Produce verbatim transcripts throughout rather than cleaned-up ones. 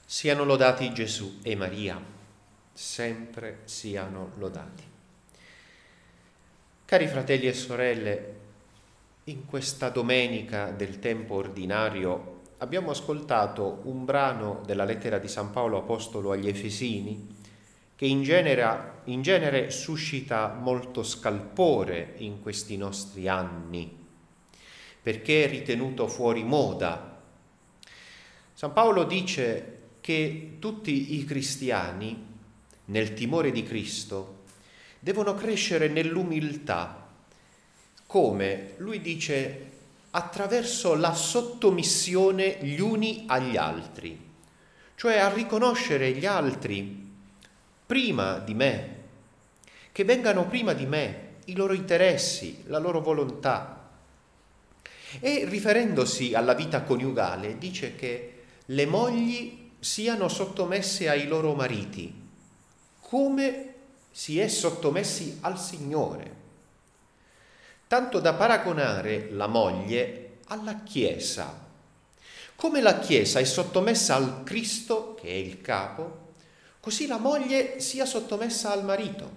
Siano lodati Gesù e Maria, sempre siano lodati. Cari fratelli e sorelle, in questa domenica del tempo ordinario abbiamo ascoltato un brano della lettera di San Paolo Apostolo agli Efesini che in genere, in genere suscita molto scalpore in questi nostri anni, perché è ritenuto fuori moda. San Paolo dice che tutti i cristiani, nel timore di Cristo, devono crescere nell'umiltà, come lui dice, attraverso la sottomissione gli uni agli altri, cioè a riconoscere gli altri prima di me, che vengano prima di me i loro interessi, la loro volontà. E riferendosi alla vita coniugale dice che le mogli siano sottomesse ai loro mariti, come si è sottomessi al Signore, tanto da paragonare la moglie alla Chiesa. Come la Chiesa è sottomessa al Cristo, che è il capo, così la moglie sia sottomessa al marito.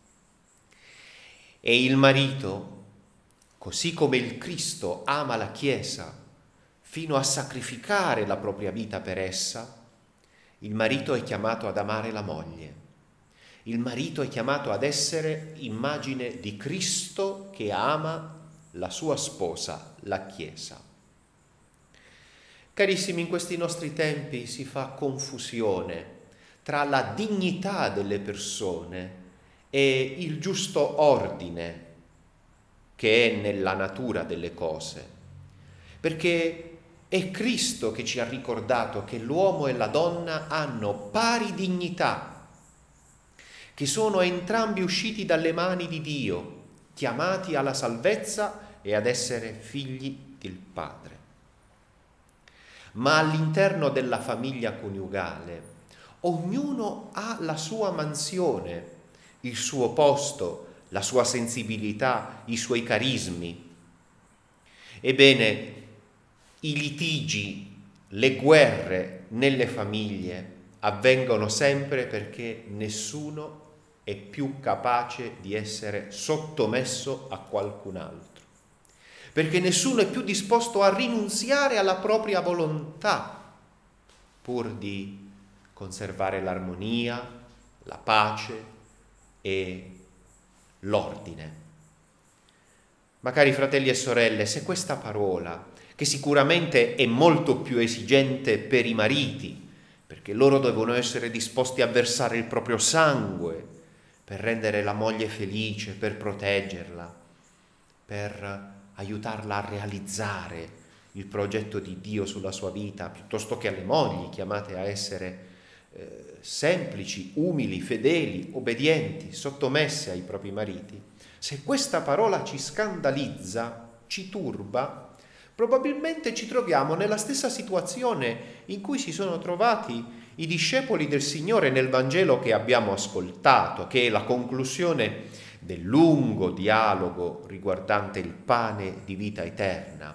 E il marito, così come il Cristo ama la Chiesa fino a sacrificare la propria vita per essa, il marito è chiamato ad amare la moglie. Il marito è chiamato ad essere immagine di Cristo che ama la sua sposa, la Chiesa. Carissimi, in questi nostri tempi si fa confusione tra la dignità delle persone e il giusto ordine che è nella natura delle cose, perché è Cristo che ci ha ricordato che l'uomo e la donna hanno pari dignità, che sono entrambi usciti dalle mani di Dio, chiamati alla salvezza e ad essere figli del Padre. Ma all'interno della famiglia coniugale ognuno ha la sua mansione, il suo posto, la sua sensibilità, i suoi carismi. Ebbene, i litigi, le guerre nelle famiglie avvengono sempre perché nessuno è più capace di essere sottomesso a qualcun altro, perché nessuno è più disposto a rinunziare alla propria volontà pur di conservare l'armonia, la pace e l'ordine. Ma cari fratelli e sorelle, se questa parola, che sicuramente è molto più esigente per i mariti, perché loro devono essere disposti a versare il proprio sangue per rendere la moglie felice, per proteggerla, per aiutarla a realizzare il progetto di Dio sulla sua vita, piuttosto che alle mogli chiamate a essere eh, semplici, umili, fedeli, obbedienti, sottomesse ai propri mariti. Se questa parola ci scandalizza, ci turba, probabilmente ci troviamo nella stessa situazione in cui si sono trovati i discepoli del Signore nel Vangelo che abbiamo ascoltato, che è la conclusione del lungo dialogo riguardante il pane di vita eterna.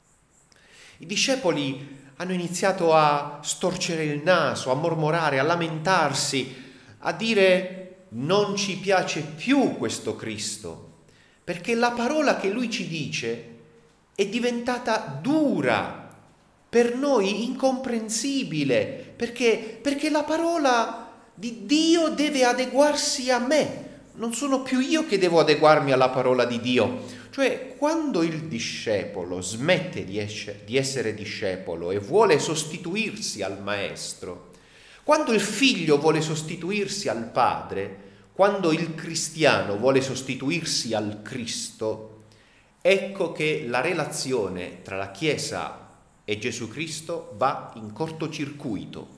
I discepoli hanno iniziato a storcere il naso, a mormorare, a lamentarsi, a dire: non ci piace più questo Cristo, perché la parola che lui ci dice è diventata dura, per noi incomprensibile, perché, perché la parola di Dio deve adeguarsi a me, non sono più io che devo adeguarmi alla parola di Dio. Cioè, quando il discepolo smette di, esce, di essere discepolo e vuole sostituirsi al maestro, quando il figlio vuole sostituirsi al padre, quando il cristiano vuole sostituirsi al Cristo, ecco che la relazione tra la Chiesa e Gesù Cristo va in cortocircuito.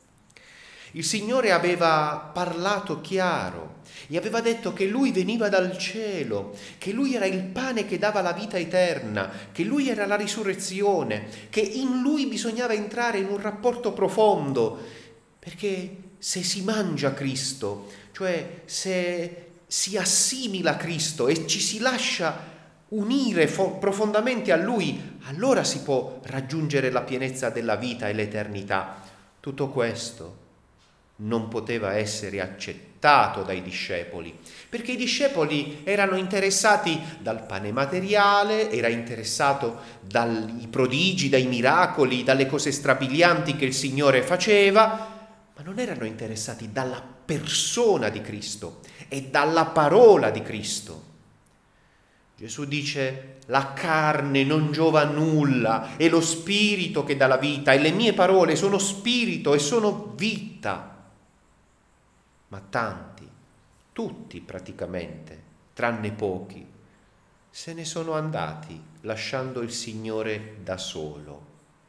Il Signore aveva parlato chiaro e aveva detto che Lui veniva dal cielo, che Lui era il pane che dava la vita eterna, che Lui era la risurrezione, che in Lui bisognava entrare in un rapporto profondo, perché se si mangia Cristo, cioè se si assimila a Cristo e ci si lascia unire fo- profondamente a Lui, allora si può raggiungere la pienezza della vita e l'eternità. Tutto questo non poteva essere accettato dai discepoli, perché i discepoli erano interessati dal pane materiale, era interessato dai prodigi, dai miracoli, dalle cose strabilianti che il Signore faceva, ma non erano interessati dalla persona di Cristo e dalla parola di Cristo. Gesù dice: la carne non giova nulla, è lo spirito che dà la vita, e le mie parole sono spirito e sono vita. Ma tanti, tutti praticamente, tranne pochi, se ne sono andati lasciando il Signore da solo.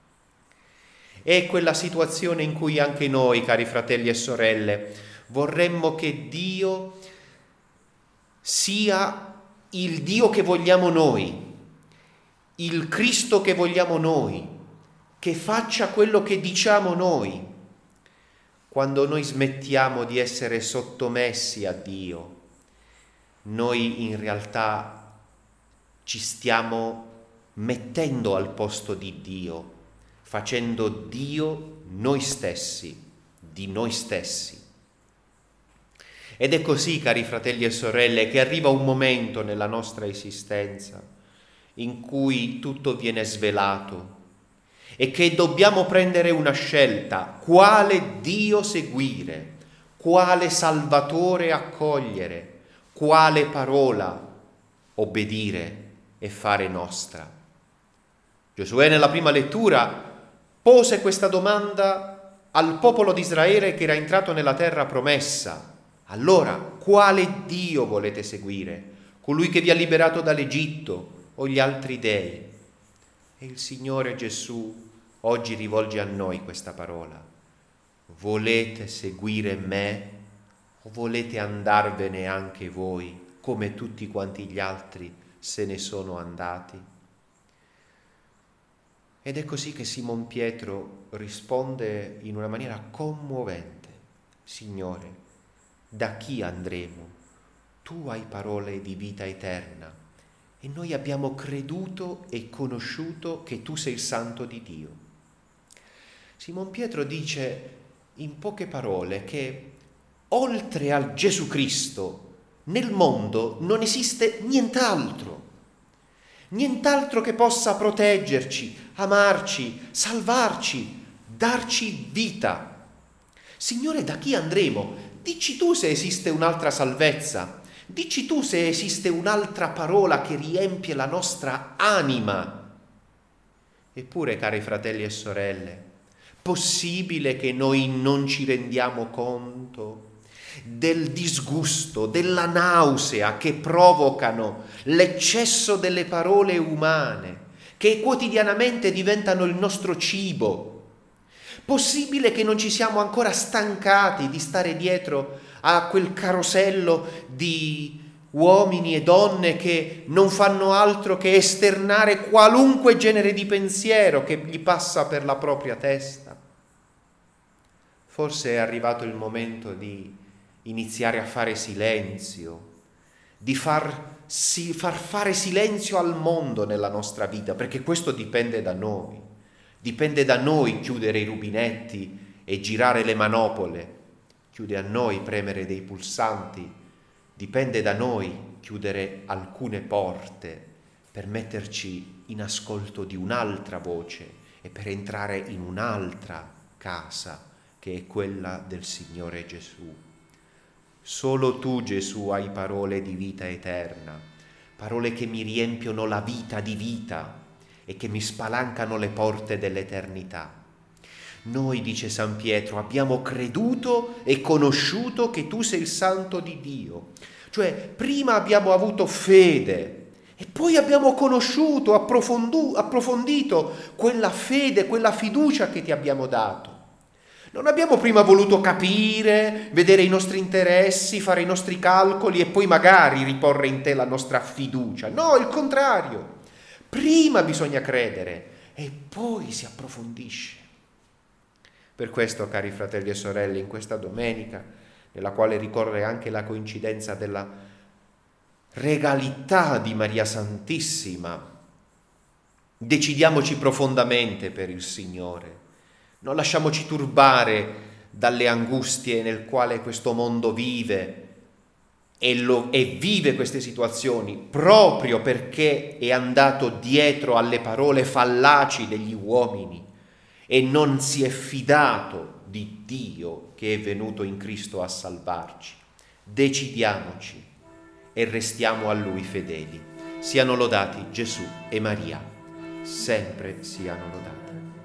È quella situazione in cui anche noi, cari fratelli e sorelle, vorremmo che Dio sia il Dio che vogliamo noi, il Cristo che vogliamo noi, che faccia quello che diciamo noi. Quando noi smettiamo di essere sottomessi a Dio, noi in realtà ci stiamo mettendo al posto di Dio, facendo Dio noi stessi, di noi stessi. Ed è così, cari fratelli e sorelle, che arriva un momento nella nostra esistenza in cui tutto viene svelato e che dobbiamo prendere una scelta: quale Dio seguire, quale Salvatore accogliere, quale parola obbedire e fare nostra. Giosuè nella prima lettura pose questa domanda al popolo di Israele che era entrato nella terra promessa. Allora, quale Dio volete seguire? Colui che vi ha liberato dall'Egitto o gli altri dei? E il Signore Gesù oggi rivolge a noi questa parola: volete seguire me o volete andarvene anche voi, come tutti quanti gli altri se ne sono andati? Ed è così che Simon Pietro risponde in una maniera commovente: Signore, da chi andremo? Tu hai parole di vita eterna e noi abbiamo creduto e conosciuto che tu sei il Santo di Dio. Simon Pietro dice in poche parole che oltre a Gesù Cristo nel mondo non esiste nient'altro, nient'altro che possa proteggerci, amarci, salvarci, darci vita. Signore, da chi andremo? Dici tu se esiste un'altra salvezza, dici tu se esiste un'altra parola che riempie la nostra anima. Eppure, cari fratelli e sorelle, possibile che noi non ci rendiamo conto del disgusto, della nausea che provocano l'eccesso delle parole umane, che quotidianamente diventano il nostro cibo? Possibile che non ci siamo ancora stancati di stare dietro a quel carosello di uomini e donne che non fanno altro che esternare qualunque genere di pensiero che gli passa per la propria testa? Forse è arrivato il momento di iniziare a fare silenzio, di far, si, far fare silenzio al mondo nella nostra vita, perché questo dipende da noi. Dipende da noi chiudere i rubinetti e girare le manopole, chiude a noi premere dei pulsanti, dipende da noi chiudere alcune porte per metterci in ascolto di un'altra voce e per entrare in un'altra casa che è quella del Signore Gesù. Solo tu, Gesù, hai parole di vita eterna, parole che mi riempiono la vita di vita e che mi spalancano le porte dell'eternità. Noi, dice San Pietro, abbiamo creduto e conosciuto che tu sei il Santo di Dio. Cioè, prima abbiamo avuto fede e poi abbiamo conosciuto, approfondito quella fede, quella fiducia che ti abbiamo dato. Non abbiamo prima voluto capire, vedere i nostri interessi, fare i nostri calcoli e poi magari riporre in te la nostra fiducia. No, il contrario. Prima bisogna credere e poi si approfondisce. Per questo, cari fratelli e sorelle, in questa domenica, nella quale ricorre anche la coincidenza della regalità di Maria Santissima, decidiamoci profondamente per il Signore. Non lasciamoci turbare dalle angustie nel quale questo mondo vive e, lo, e vive queste situazioni proprio perché è andato dietro alle parole fallaci degli uomini e non si è fidato di Dio che è venuto in Cristo a salvarci. Decidiamoci e restiamo a Lui fedeli. Siano lodati Gesù e Maria, sempre siano lodati.